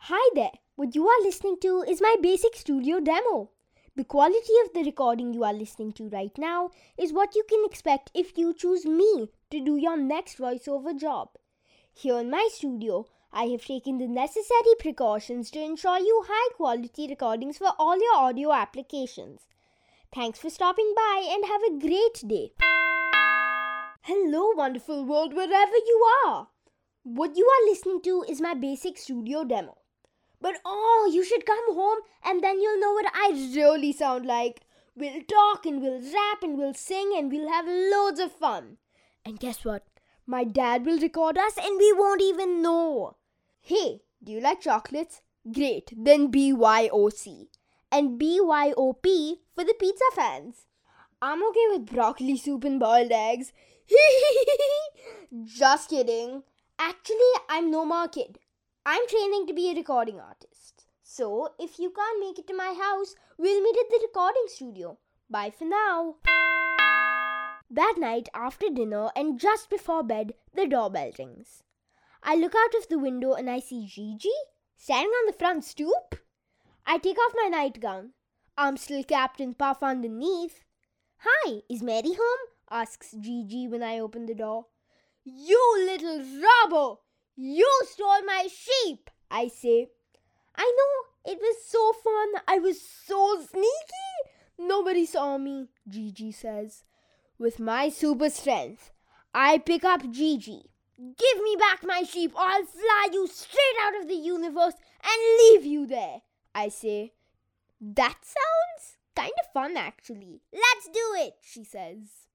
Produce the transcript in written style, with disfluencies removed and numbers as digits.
Hi there, what you are listening to is my basic studio demo. The quality of the recording you are listening to right now is what you can expect if you choose me to do your next voiceover job. Here in my studio, I have taken the necessary precautions to ensure you high quality recordings for all your audio applications. Thanks for stopping by and have a great day. Hello, wonderful world, wherever you are. What you are listening to is my basic studio demo. But you should come home and then you'll know what I really sound like. We'll talk and we'll rap and we'll sing and we'll have loads of fun. And guess what? My dad will record us and we won't even know. Hey, do you like chocolates? Great, then BYOC. And BYOP for the pizza fans. I'm okay with broccoli soup and boiled eggs. Just kidding. Actually, I'm no more kid. I'm training to be a recording artist. So, if you can't make it to my house, we'll meet at the recording studio. Bye for now. That night, after dinner and just before bed, the doorbell rings. I look out of the window and I see Gigi standing on the front stoop. I take off my nightgown. I'm still capped and puff underneath. Hi, is Mary home? Asks Gigi when I open the door. You little robber! You stole my sheep, I say. I know, it was so fun. I was so sneaky. Nobody saw me, Gigi says. With my super strength, I pick up Gigi. Give me back my sheep or I'll fly you straight out of the universe and leave you there, I say. That sounds kind of fun actually. Let's do it, she says.